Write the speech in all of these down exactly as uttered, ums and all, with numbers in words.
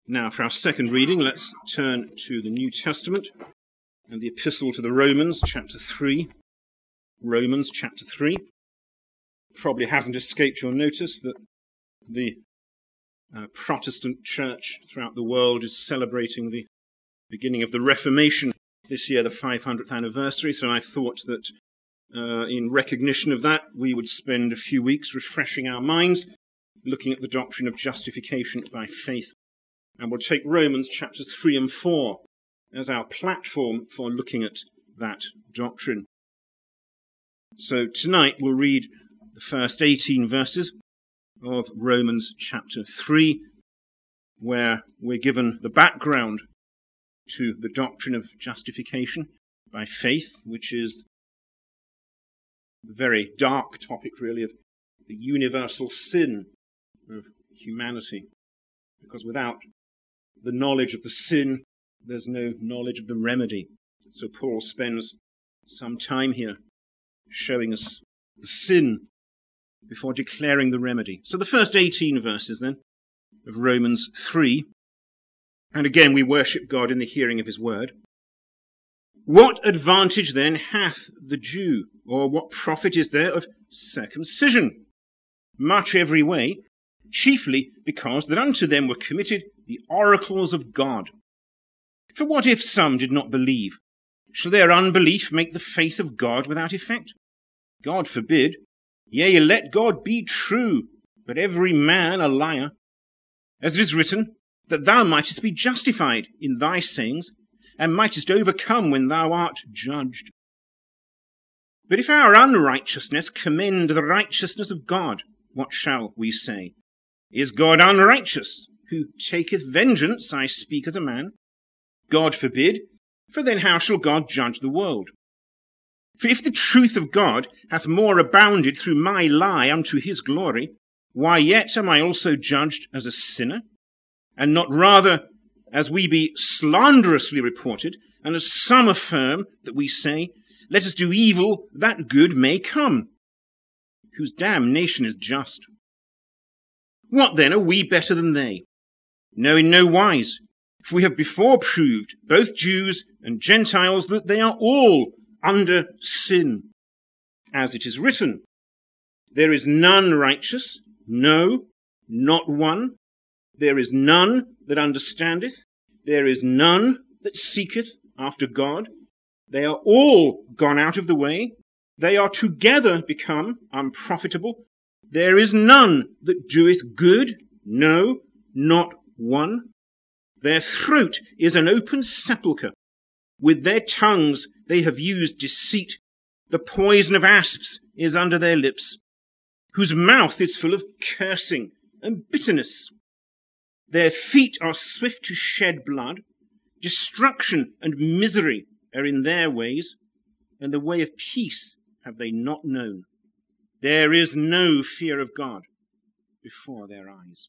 Now, for our second reading, let's turn to the New Testament and the Epistle to the Romans, chapter three. Romans, chapter three. Probably hasn't escaped your notice that the uh, Protestant church throughout the world is celebrating the beginning of the Reformation this year, the five hundredth anniversary. So I thought that uh, in recognition of that, we would spend a few weeks refreshing our minds, looking at the doctrine of justification by faith. And we'll take Romans chapters three and four as our platform for looking at that doctrine. So tonight we'll read the first eighteen verses of Romans chapter three, where we're given the background to the doctrine of justification by faith, which is the very dark topic, really, of the universal sin of humanity. Because without the knowledge of the sin, there's no knowledge of the remedy. So Paul spends some time here showing us the sin before declaring the remedy. So the first eighteen verses then of Romans three, and again we worship God in the hearing of his word. What advantage then hath the Jew, or what profit is there of circumcision? Much every way, chiefly because that unto them were committed the oracles of God. For what if some did not believe? Shall their unbelief make the faith of God without effect? God forbid. Yea, let God be true, but every man a liar. As it is written, that thou mightest be justified in thy sayings, and mightest overcome when thou art judged. But if our unrighteousness commend the righteousness of God, what shall we say? Is God unrighteous, who taketh vengeance? I speak as a man. God forbid, for then how shall God judge the world? For if the truth of God hath more abounded through my lie unto his glory, why yet am I also judged as a sinner? And not rather as we be slanderously reported, and as some affirm that we say, let us do evil that good may come, whose damnation is just. What then, are we better than they? No, in no wise. For we have before proved, both Jews and Gentiles, that they are all under sin. As it is written, there is none righteous, no, not one. There is none that understandeth. There is none that seeketh after God. They are all gone out of the way. They are together become unprofitable. There is none that doeth good, no, not one. Their throat is an open sepulchre. With their tongues they have used deceit. The poison of asps is under their lips, whose mouth is full of cursing and bitterness. Their feet are swift to shed blood. Destruction and misery are in their ways, and the way of peace have they not known. There is no fear of God before their eyes.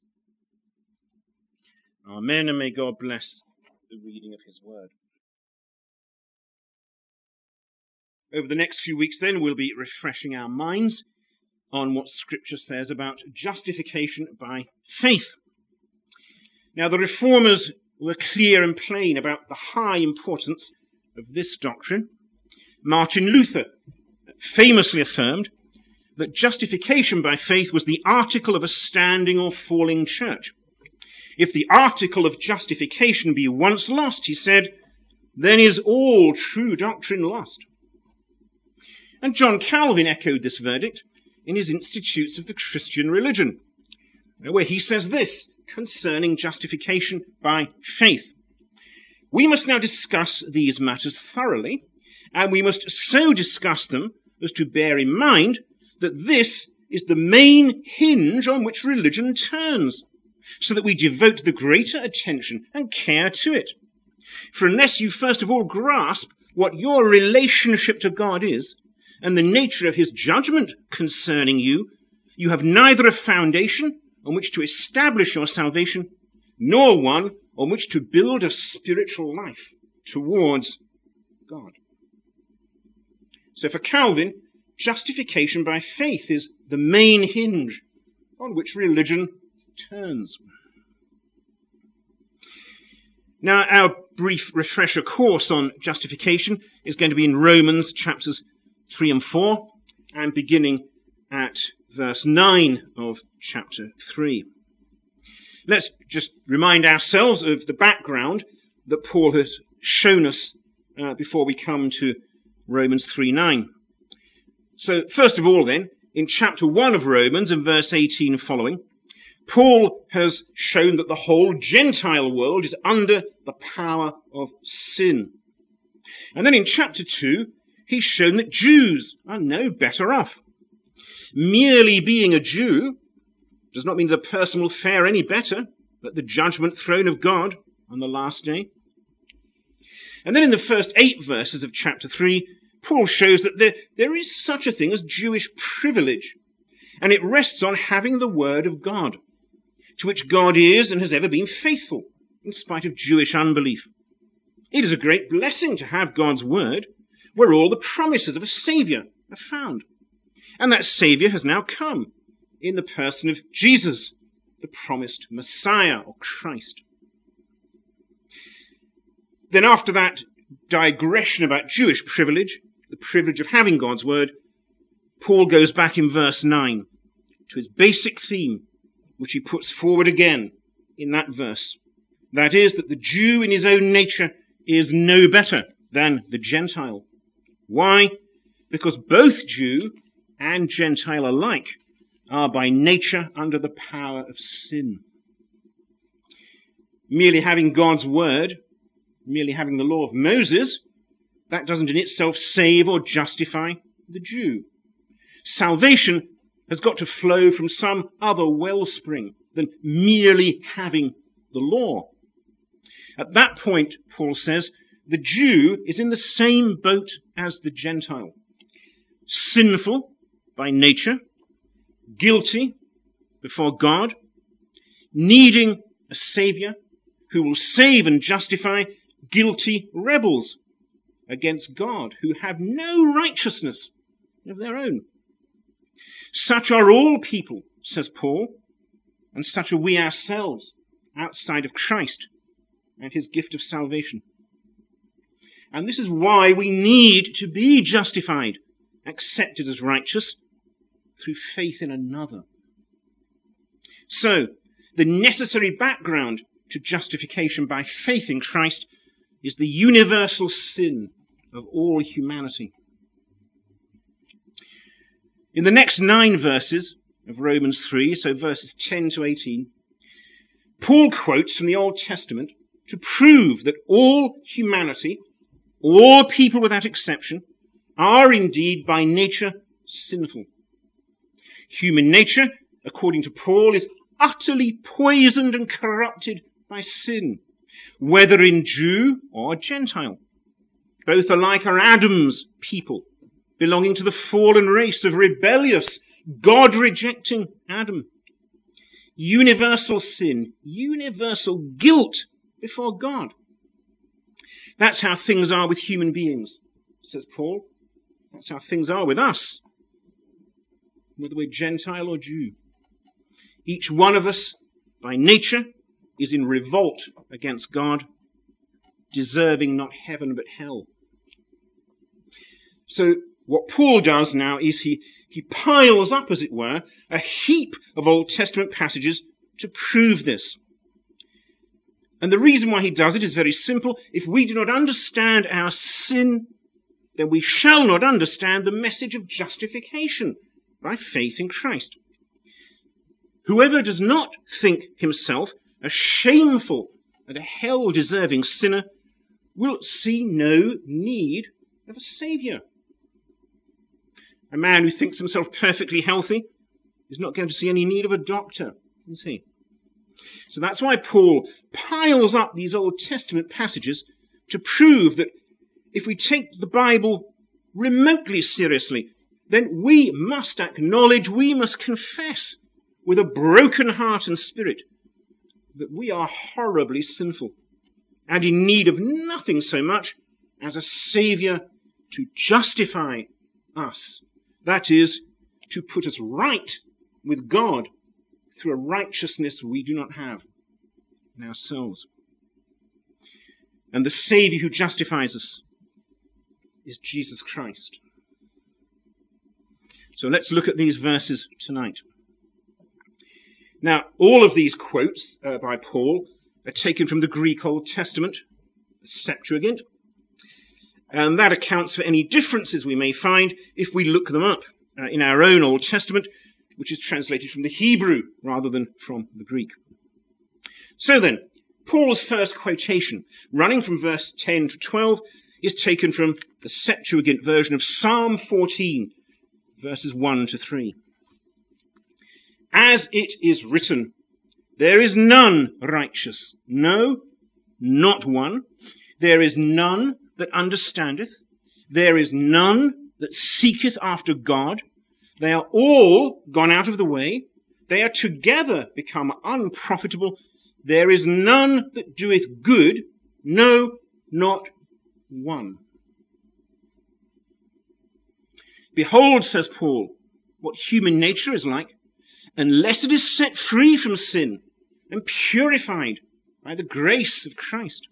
Amen, and may God bless the reading of his word. Over the next few weeks then, we'll be refreshing our minds on what Scripture says about justification by faith. Now, the Reformers were clear and plain about the high importance of this doctrine. Martin Luther famously affirmed that justification by faith was the article of a standing or falling church. If the article of justification be once lost, he said, then is all true doctrine lost. And John Calvin echoed this verdict in his Institutes of the Christian Religion, where he says this concerning justification by faith. We must now discuss these matters thoroughly, and we must so discuss them as to bear in mind that this is the main hinge on which religion turns, so that we devote the greater attention and care to it. For unless you first of all grasp what your relationship to God is, and the nature of his judgment concerning you, you have neither a foundation on which to establish your salvation, nor one on which to build a spiritual life towards God. So for Calvin, justification by faith is the main hinge on which religion turns. Now, our brief refresher course on justification is going to be in Romans chapters three and four, and beginning at verse nine of chapter three. Let's just remind ourselves of the background that Paul has shown us uh, before we come to Romans three nine. So, first of all then, in chapter one of Romans, and verse eighteen following, Paul has shown that the whole Gentile world is under the power of sin. And then in chapter two, he's shown that Jews are no better off. Merely being a Jew does not mean that a person will fare any better at the judgment throne of God on the last day. And then in the first eight verses of chapter three, Paul shows that there, there is such a thing as Jewish privilege, and it rests on having the word of God, to which God is and has ever been faithful, in spite of Jewish unbelief. It is a great blessing to have God's word, where all the promises of a Saviour are found. And that Saviour has now come in the person of Jesus, the promised Messiah or Christ. Then after that digression about Jewish privilege, the privilege of having God's word, Paul goes back in verse nine to his basic theme, which he puts forward again in that verse. That is, that the Jew in his own nature is no better than the Gentile. Why? Because both Jew and Gentile alike are by nature under the power of sin. Merely having God's word, merely having the law of Moses, that doesn't in itself save or justify the Jew. Salvation has got to flow from some other wellspring than merely having the law. At that point, Paul says, the Jew is in the same boat as the Gentile. Sinful by nature, guilty before God, needing a Saviour who will save and justify guilty rebels against God who have no righteousness of their own. Such are all people, says Paul, and such are we ourselves outside of Christ and his gift of salvation. And this is why we need to be justified, accepted as righteous, through faith in another. So, the necessary background to justification by faith in Christ is the universal sin of all humanity. In the next nine verses of Romans three, so verses ten to eighteen, Paul quotes from the Old Testament to prove that all humanity, all people without exception, are indeed by nature sinful. Human nature, according to Paul, is utterly poisoned and corrupted by sin, whether in Jew or Gentile. Both alike are Adam's people, belonging to the fallen race of rebellious, God-rejecting Adam. Universal sin, universal guilt before God. That's how things are with human beings, says Paul. That's how things are with us, whether we're Gentile or Jew. Each one of us, by nature, is in revolt against God, deserving not heaven but hell. So what Paul does now is he, he piles up, as it were, a heap of Old Testament passages to prove this. And the reason why he does it is very simple. If we do not understand our sin, then we shall not understand the message of justification by faith in Christ. Whoever does not think himself a shameful and a hell-deserving sinner will see no need of a Saviour. A man who thinks himself perfectly healthy is not going to see any need of a doctor, is he? So that's why Paul piles up these Old Testament passages to prove that if we take the Bible remotely seriously, then we must acknowledge, we must confess with a broken heart and spirit that we are horribly sinful and in need of nothing so much as a Saviour to justify us. That is, to put us right with God through a righteousness we do not have in ourselves. And the Saviour who justifies us is Jesus Christ. So let's look at these verses tonight. Now, all of these quotes uh, by Paul are taken from the Greek Old Testament, the Septuagint, and that accounts for any differences we may find if we look them up uh, in our own Old Testament, which is translated from the Hebrew rather than from the Greek. So then, Paul's first quotation, running from verse ten to twelve, is taken from the Septuagint version of Psalm fourteen, verses one to three. As it is written, there is none righteous, no, not one. There is none that understandeth. There is none that seeketh after God. They are all gone out of the way. They are together become unprofitable. There is none that doeth good, no, not one. Behold, says Paul, what human nature is like, unless it is set free from sin and purified by the grace of Christ.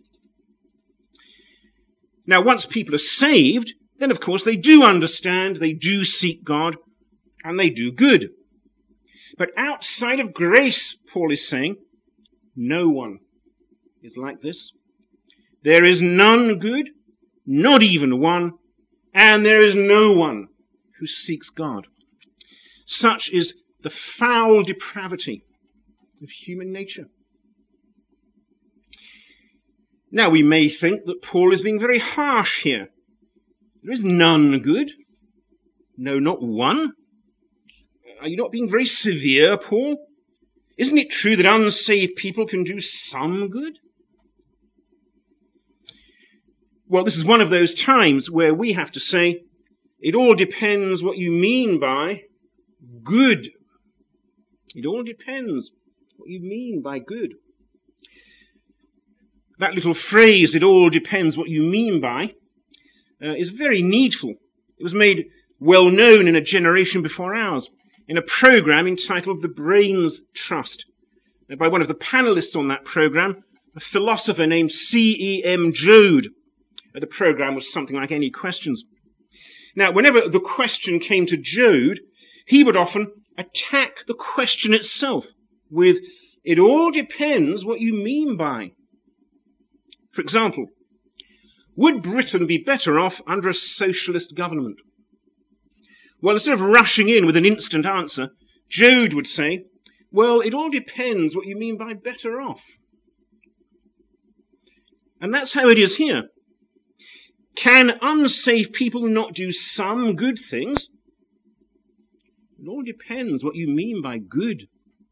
Now, once people are saved, then of course they do understand, they do seek God, and they do good. But outside of grace, Paul is saying, no one is like this. There is none good, not even one, and there is no one who seeks God. Such is the foul depravity of human nature. Now, we may think that Paul is being very harsh here. There is none good. No, not one. Are you not being very severe, Paul? Isn't it true that unsaved people can do some good? Well, this is one of those times where we have to say, it all depends what you mean by good. It all depends what you mean by good. That little phrase, it all depends what you mean by, uh, is very needful. It was made well known in a generation before ours, in a program entitled The Brains Trust, by one of the panelists on that program, a philosopher named C E M Joad. The program was something like Any Questions. Now, whenever the question came to Joad, he would often attack the question itself with, it all depends what you mean by. For example, would Britain be better off under a socialist government? Well, instead of rushing in with an instant answer, Joad would say, well, it all depends what you mean by better off. And that's how it is here. Can unsaved people not do some good things? It all depends what you mean by good.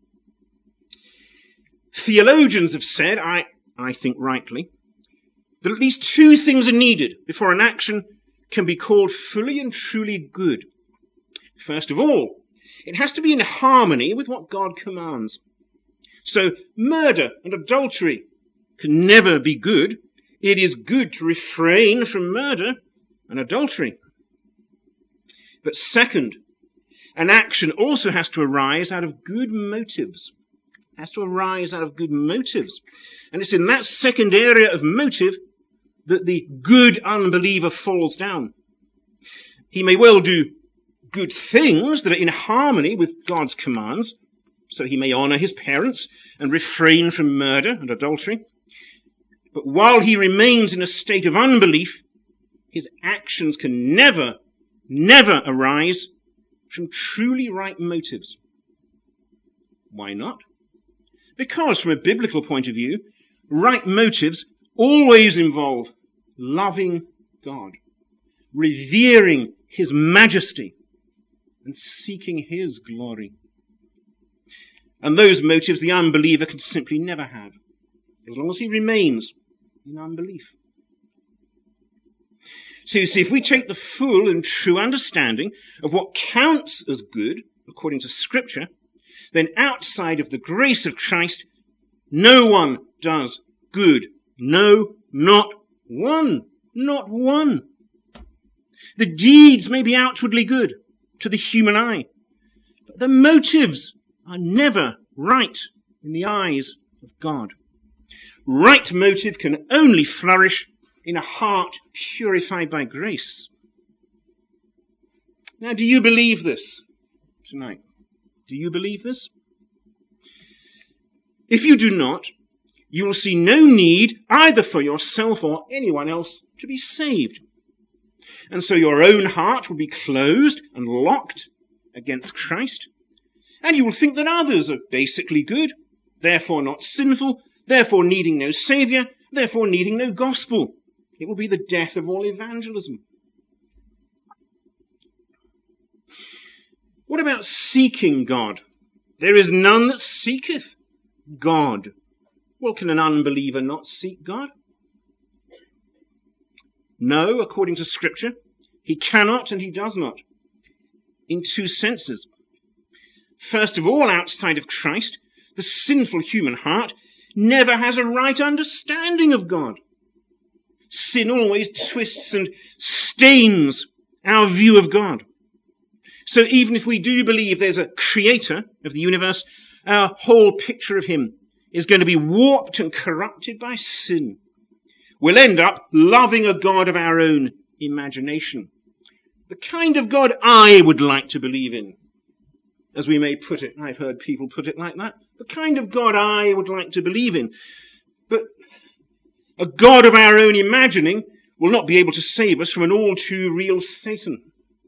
Theologians have said, I, I think rightly, that at least two things are needed before an action can be called fully and truly good. First of all, it has to be in harmony with what God commands. So murder and adultery can never be good. It is good to refrain from murder and adultery. But second, an action also has to arise out of good motives. It has to arise out of good motives. And it's in that second area of motive that the good unbeliever falls down. He may well do good things that are in harmony with God's commands, so he may honor his parents and refrain from murder and adultery. But while he remains in a state of unbelief, his actions can never, never arise from truly right motives. Why not? Because from a biblical point of view, right motives always involve loving God, revering his majesty, and seeking his glory. And those motives the unbeliever can simply never have, as long as he remains in unbelief. So you see, if we take the full and true understanding of what counts as good, according to Scripture, then outside of the grace of Christ, no one does good. No, not one. Not one. The deeds may be outwardly good to the human eye, but the motives are never right in the eyes of God. right motive can only flourish in a heart purified by grace. Now, do you believe this tonight? Do you believe this? If you do not, you will see no need either for yourself or anyone else to be saved. And so your own heart will be closed and locked against Christ, and you will think that others are basically good, therefore not sinful, therefore needing no saviour, therefore needing no gospel. It will be the death of all evangelism. What about seeking God? There is none that seeketh God. Well, can an unbeliever not seek God? No, according to Scripture, he cannot and he does not, in two senses. First of all, outside of Christ, the sinful human heart never has a right understanding of God. Sin always twists and stains our view of God. So even if we do believe there's a creator of the universe, our whole picture of him is going to be warped and corrupted by sin. We'll end up loving a God of our own imagination. The kind of God I would like to believe in, as we may put it. I've heard people put it like that. The kind of God I would like to believe in. But a God of our own imagining will not be able to save us from an all too real Satan.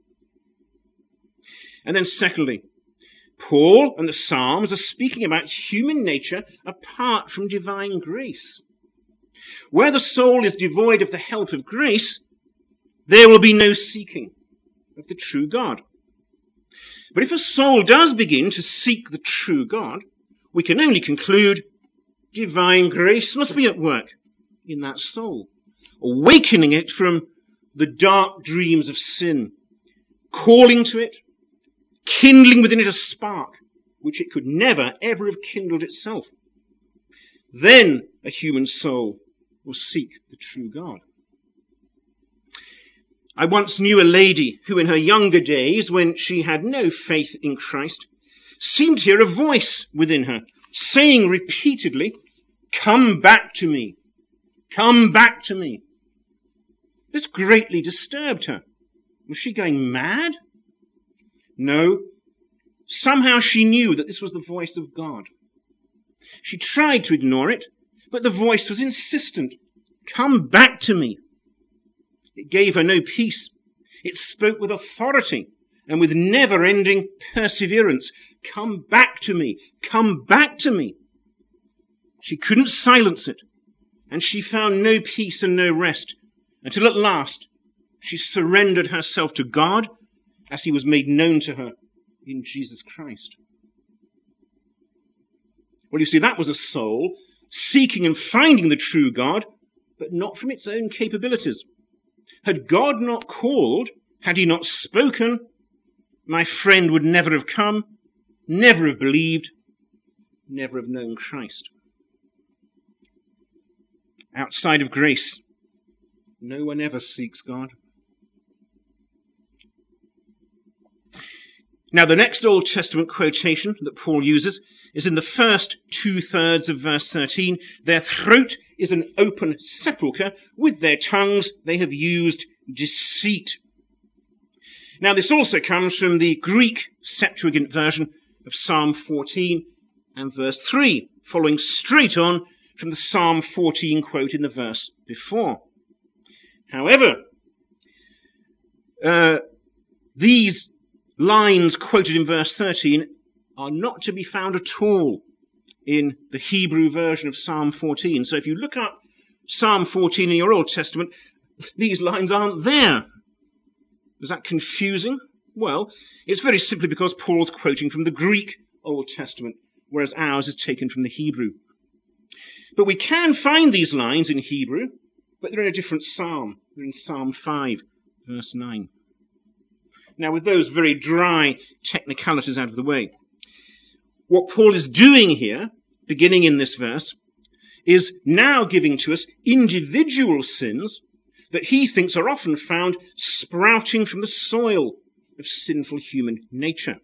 And then secondly, Paul and the Psalms are speaking about human nature apart from divine grace. Where the soul is devoid of the help of grace, there will be no seeking of the true God. But if a soul does begin to seek the true God, we can only conclude divine grace must be at work in that soul, awakening it from the dark dreams of sin, calling to it, kindling within it a spark which it could never, ever have kindled itself. Then a human soul will seek the true God. I once knew a lady who in her younger days, when she had no faith in Christ, seemed to hear a voice within her saying repeatedly, "Come back to me, come back to me." This greatly disturbed her. Was she going mad? No. Somehow she knew that this was the voice of God. She tried to ignore it, but the voice was insistent. Come back to me. It gave her no peace. It spoke with authority and with never-ending perseverance. Come back to me. Come back to me. She couldn't silence it, and she found no peace and no rest until at last she surrendered herself to God as he was made known to her in Jesus Christ. Well, you see, that was a soul seeking and finding the true God, but not from its own capabilities. Had God not called, had he not spoken, my friend would never have come, never have believed, never have known Christ. Outside of grace, no one ever seeks God. Now, the next Old Testament quotation that Paul uses is in the first two-thirds of verse thirteen. Their throat is an open sepulchre. With their tongues they have used deceit. Now, this also comes from the Greek Septuagint version of Psalm fourteen and verse three, following straight on from the Psalm fourteen quote in the verse before. However, uh, these lines quoted in verse thirteen are not to be found at all in the Hebrew version of Psalm fourteen. So if you look up Psalm fourteen in your Old Testament, these lines aren't there. Is that confusing? Well, it's very simply because Paul's quoting from the Greek Old Testament, whereas ours is taken from the Hebrew. But we can find these lines in Hebrew, but they're in a different psalm. They're in Psalm five, verse nine. Now, with those very dry technicalities out of the way, what Paul is doing here, beginning in this verse, is now giving to us individual sins that he thinks are often found sprouting from the soil of sinful human nature.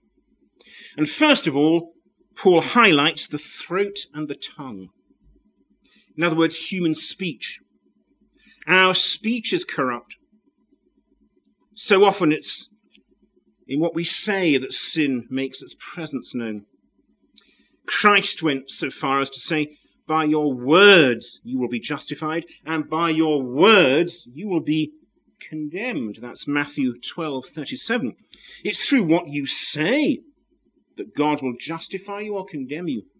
And first of all, Paul highlights the throat and the tongue. In other words, human speech. Our speech is corrupt. So often it's in what we say that sin makes its presence known. Christ went so far as to say, by your words you will be justified, and by your words you will be condemned. That's Matthew twelve thirty-seven. It's through what you say that God will justify you or condemn you.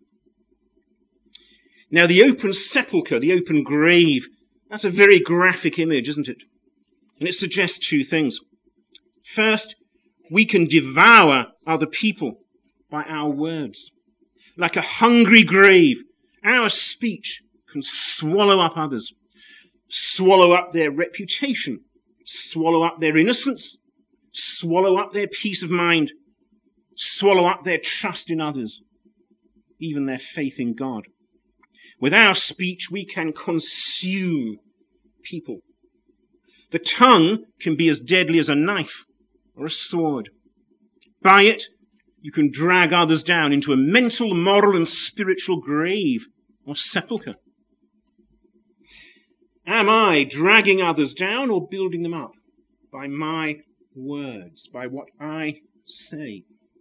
Now, the open sepulchre, the open grave, that's a very graphic image, isn't it? And it suggests two things. First, we can devour other people by our words. Like a hungry grave, our speech can swallow up others, swallow up their reputation, swallow up their innocence, swallow up their peace of mind, swallow up their trust in others, even their faith in God. With our speech, we can consume people. The tongue can be as deadly as a knife or a sword. By it, you can drag others down into a mental, moral, and spiritual grave or sepulchre. Am I dragging others down or building them up by my words, by what I say?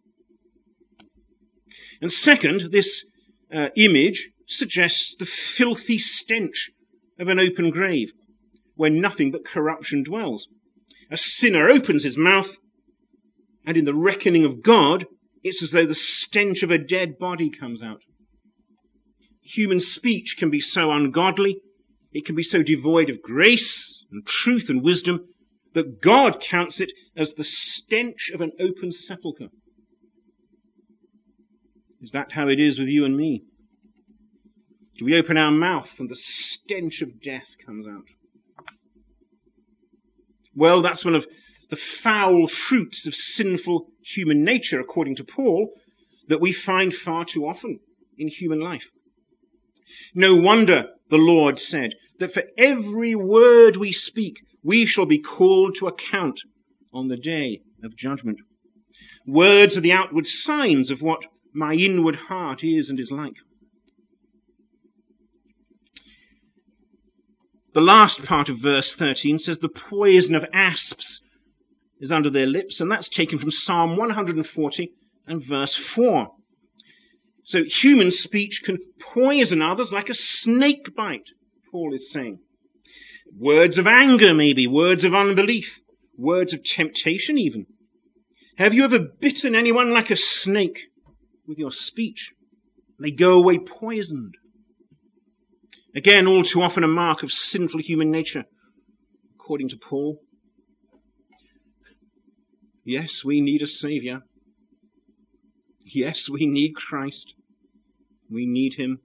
And second, this uh, image suggests the filthy stench of an open grave, where nothing but corruption dwells. A sinner opens his mouth, and in the reckoning of God, it's as though the stench of a dead body comes out. Human speech can be so ungodly, it can be so devoid of grace and truth and wisdom, that God counts it as the stench of an open sepulchre. Is that how it is with you and me? Do we open our mouth and the stench of death comes out? Well, that's one of the foul fruits of sinful human nature, according to Paul, that we find far too often in human life. No wonder the Lord said that for every word we speak, we shall be called to account on the day of judgment. Words are the outward signs of what my inward heart is and is like. The last part of verse thirteen says the poison of asps is under their lips, and that's taken from Psalm one hundred forty and verse four. So human speech can poison others like a snake bite, Paul is saying. Words of anger, maybe, words of unbelief, words of temptation even. Have you ever bitten anyone like a snake with your speech? They go away poisoned. Again, all too often a mark of sinful human nature, according to Paul. Yes, we need a Saviour. Yes, we need Christ. We need him.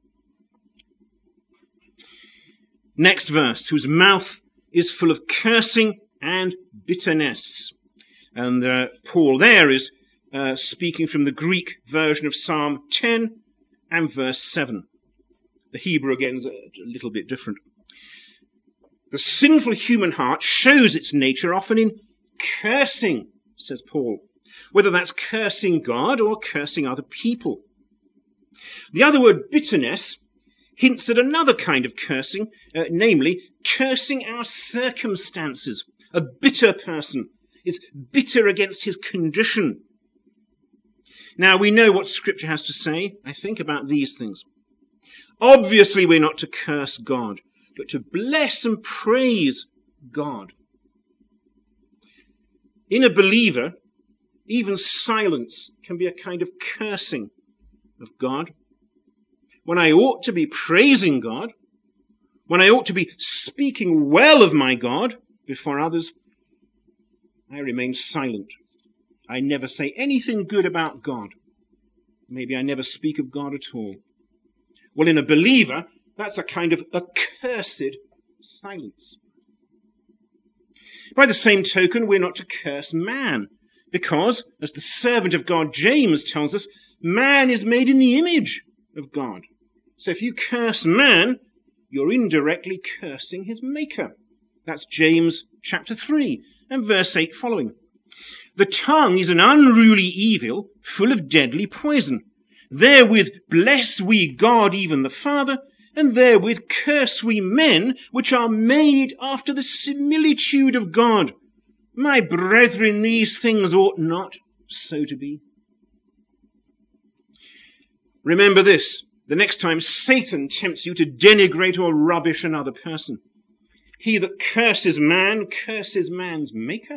Next verse, whose mouth is full of cursing and bitterness. And uh, Paul there is uh, speaking from the Greek version of Psalm ten and verse seven. The Hebrew, again, is a little bit different. The sinful human heart shows its nature often in cursing, says Paul, whether that's cursing God or cursing other people. The other word, bitterness, hints at another kind of cursing, uh, namely, cursing our circumstances. A bitter person is bitter against his condition. Now, we know what Scripture has to say, I think, about these things. Obviously, we're not to curse God, but to bless and praise God. In a believer, even silence can be a kind of cursing of God. When I ought to be praising God, when I ought to be speaking well of my God before others, I remain silent. I never say anything good about God. Maybe I never speak of God at all. Well, in a believer, that's a kind of accursed silence. By the same token, we're not to curse man, because, as the servant of God James tells us, man is made in the image of God. So if you curse man, you're indirectly cursing his maker. That's James chapter three and verse eight following. The tongue is an unruly evil, full of deadly poison. Therewith bless we God, even the Father, and therewith curse we men which are made after the similitude of God. My brethren, these things ought not so to be. Remember this, the next time Satan tempts you to denigrate or rubbish another person. He that curses man, curses man's maker.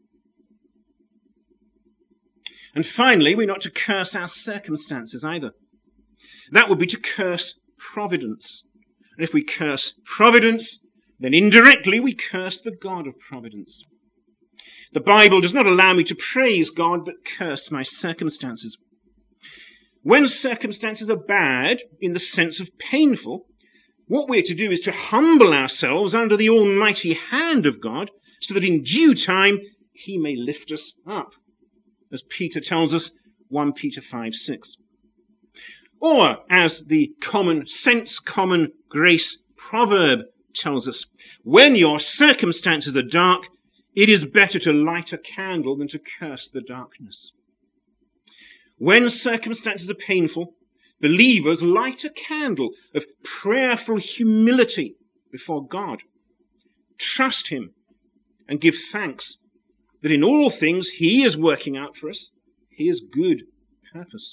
And finally, we're not to curse our circumstances either. That would be to curse providence. And if we curse providence, then indirectly we curse the God of providence. The Bible does not allow me to praise God, but curse my circumstances. When circumstances are bad, in the sense of painful, what we're to do is to humble ourselves under the almighty hand of God, so that in due time he may lift us up, as Peter tells us, First Peter five six. Or, as the common sense, common grace proverb tells us, when your circumstances are dark, it is better to light a candle than to curse the darkness. When circumstances are painful, believers light a candle of prayerful humility before God. Trust him and give thanks that in all things he is working out for us his good purpose.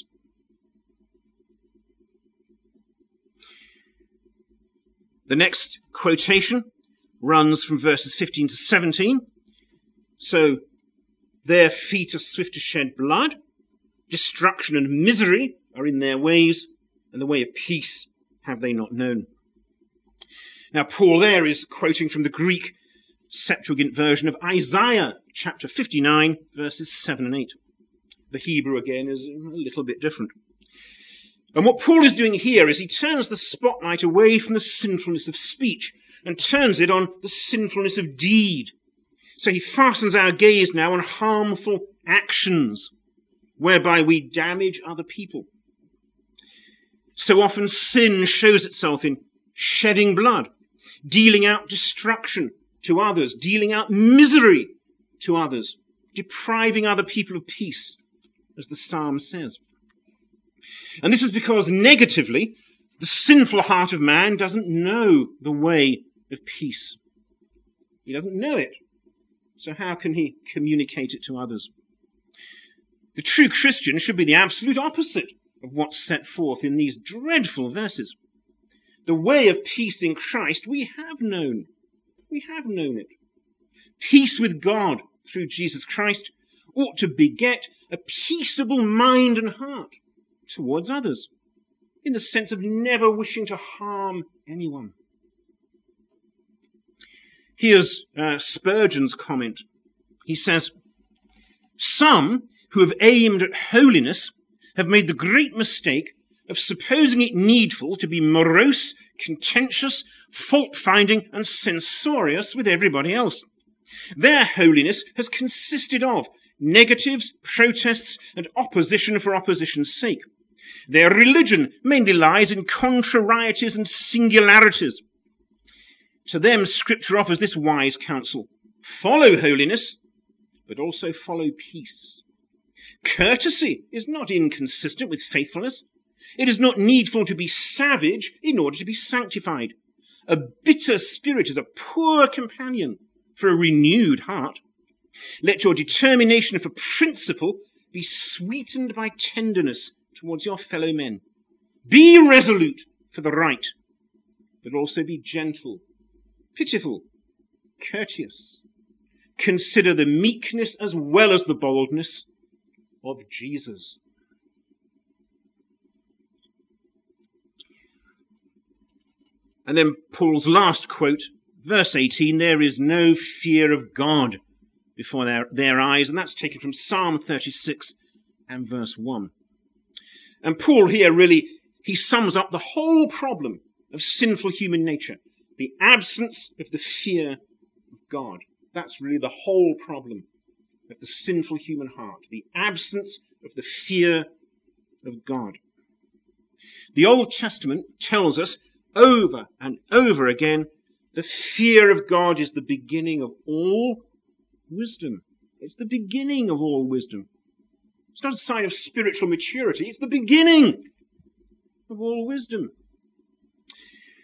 The next quotation runs from verses fifteen to seventeen. So, their feet are swift to shed blood. Destruction and misery are in their ways, and the way of peace have they not known. Now, Paul there is quoting from the Greek Septuagint version of Isaiah chapter fifty-nine, verses seven and eight. The Hebrew, again, is a little bit different. And what Paul is doing here is he turns the spotlight away from the sinfulness of speech and turns it on the sinfulness of deed. So he fastens our gaze now on harmful actions, whereby we damage other people. So often sin shows itself in shedding blood, dealing out destruction to others, dealing out misery to others, depriving other people of peace, as the psalm says. And this is because negatively, the sinful heart of man doesn't know the way of peace. He doesn't know it. So how can he communicate it to others? The true Christian should be the absolute opposite of what's set forth in these dreadful verses. The way of peace in Christ we have known. We have known it. Peace with God through Jesus Christ ought to beget a peaceable mind and heart towards others, in the sense of never wishing to harm anyone. Here's uh, Spurgeon's comment. He says, some who have aimed at holiness have made the great mistake of supposing it needful to be morose, contentious, fault-finding, and censorious with everybody else. Their holiness has consisted of negatives, protests, and opposition for opposition's sake. Their religion mainly lies in contrarieties and singularities. To them, Scripture offers this wise counsel: follow holiness, but also follow peace. Courtesy is not inconsistent with faithfulness. It is not needful to be savage in order to be sanctified. A bitter spirit is a poor companion for a renewed heart. Let your determination for principle be sweetened by tenderness towards your fellow men. Be resolute for the right, but also be gentle, pitiful, courteous. Consider the meekness as well as the boldness of Jesus. And then Paul's last quote, verse eighteen, there is no fear of God before their, their eyes, and that's taken from Psalm thirty-six and verse one. And Paul here really, he sums up the whole problem of sinful human nature, the absence of the fear of God. That's really the whole problem of the sinful human heart, the absence of the fear of God. The Old Testament tells us over and over again, the fear of God is the beginning of all wisdom. It's the beginning of all wisdom. It's not a sign of spiritual maturity. It's the beginning of all wisdom.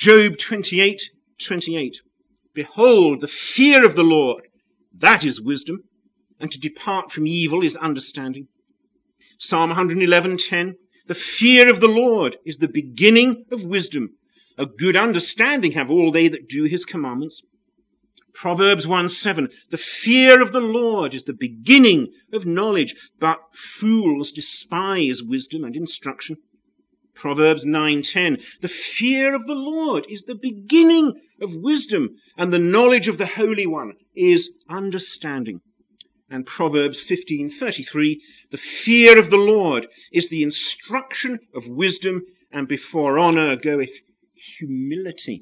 Job twenty-eight, twenty-eight. Behold, the fear of the Lord, that is wisdom, and to depart from evil is understanding. Psalm one eleven, ten. The fear of the Lord is the beginning of wisdom. A good understanding have all they that do his commandments. Proverbs one seven. The fear of the Lord is the beginning of knowledge, but fools despise wisdom and instruction. Proverbs nine ten. The fear of the Lord is the beginning of wisdom, and the knowledge of the Holy One is understanding. And Proverbs fifteen thirty-three. The fear of the Lord is the instruction of wisdom, and before honour goeth humility.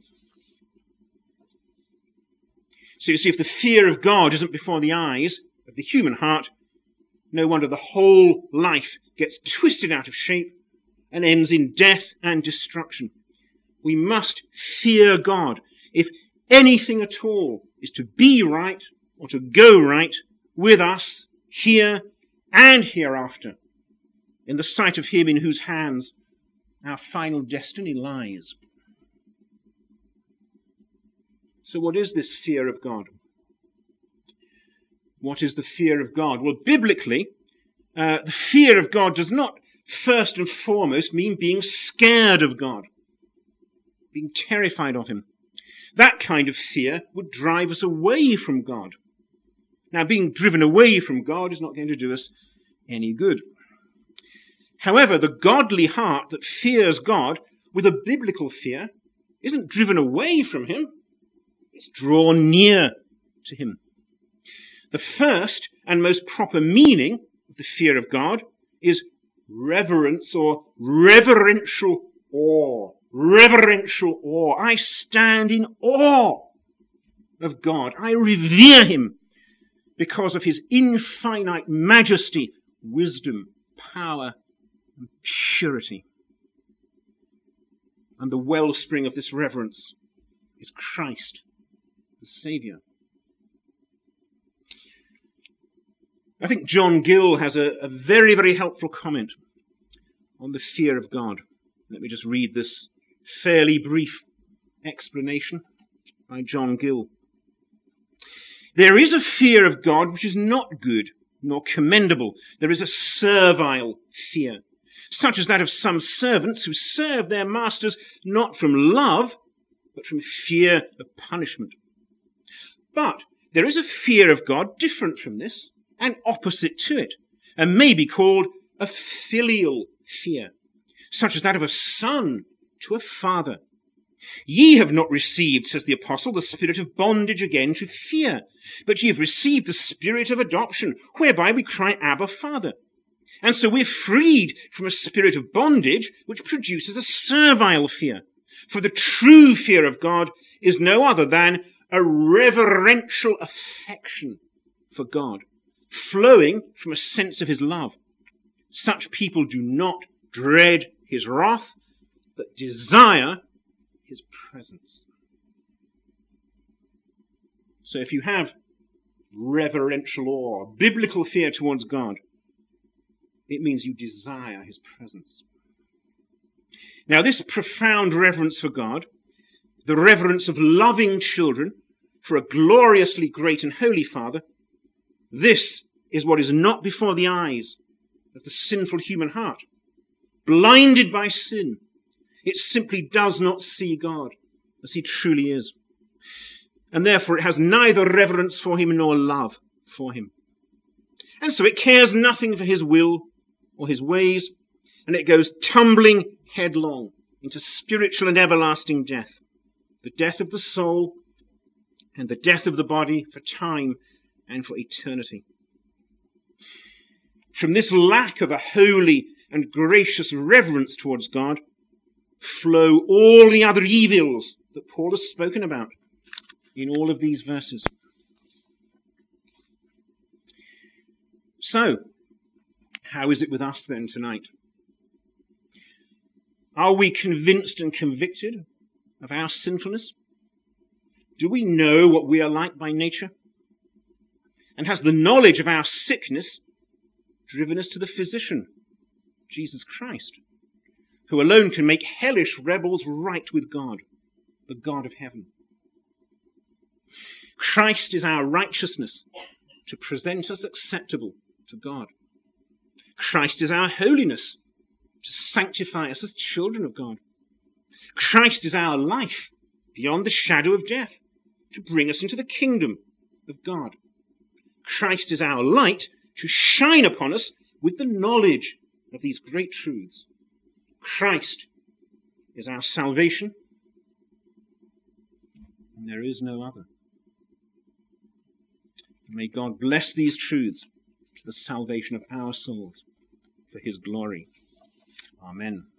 So you see, if the fear of God isn't before the eyes of the human heart, no wonder the whole life gets twisted out of shape and ends in death and destruction. We must fear God if anything at all is to be right or to go right with us here and hereafter, in the sight of him in whose hands our final destiny lies. So what is this fear of God? What is the fear of God? Well, biblically, uh, the fear of God does not first and foremost mean being scared of God, being terrified of him. That kind of fear would drive us away from God. Now, being driven away from God is not going to do us any good. However, the godly heart that fears God with a biblical fear isn't driven away from him. It's drawn near to him. The first and most proper meaning of the fear of God is reverence or reverential awe. Reverential awe. I stand in awe of God. I revere him because of his infinite majesty, wisdom, power, and purity. And the wellspring of this reverence is Christ, the Saviour. I think John Gill has a, a very, very helpful comment on the fear of God. Let me just read this fairly brief explanation by John Gill. There is a fear of God which is not good nor commendable. There is a servile fear, such as that of some servants who serve their masters not from love, but from fear of punishment. But there is a fear of God different from this and opposite to it, and may be called a filial fear, such as that of a son to a father. Ye have not received, says the apostle, the spirit of bondage again to fear, but ye have received the spirit of adoption, whereby we cry, Abba, Father. And so we're freed from a spirit of bondage, which produces a servile fear. For the true fear of God is no other than a reverential affection for God, flowing from a sense of his love. Such people do not dread his wrath, but desire his presence. So if you have reverential awe, biblical fear towards God, it means you desire his presence. Now, this profound reverence for God, the reverence of loving children for a gloriously great and holy Father, this is what is not before the eyes of the sinful human heart. Blinded by sin, it simply does not see God as he truly is. And therefore it has neither reverence for him nor love for him. And so it cares nothing for his will or his ways, and it goes tumbling headlong into spiritual and everlasting death, the death of the soul and the death of the body for time and for eternity. From this lack of a holy and gracious reverence towards God flow all the other evils that Paul has spoken about in all of these verses. So, how is it with us then tonight? Are we convinced and convicted of our sinfulness? Do we know what we are like by nature? And has the knowledge of our sickness driven us to the physician, Jesus Christ, who alone can make hellish rebels right with God? the God of heaven. Christ is our righteousness to present us acceptable to God. Christ is our holiness to sanctify us as children of God. Christ is our life beyond the shadow of death to bring us into the kingdom of God. Christ is our light to shine upon us with the knowledge of these great truths. Christ is our salvation, and there is no other. May God bless these truths to the salvation of our souls for his glory. Amen.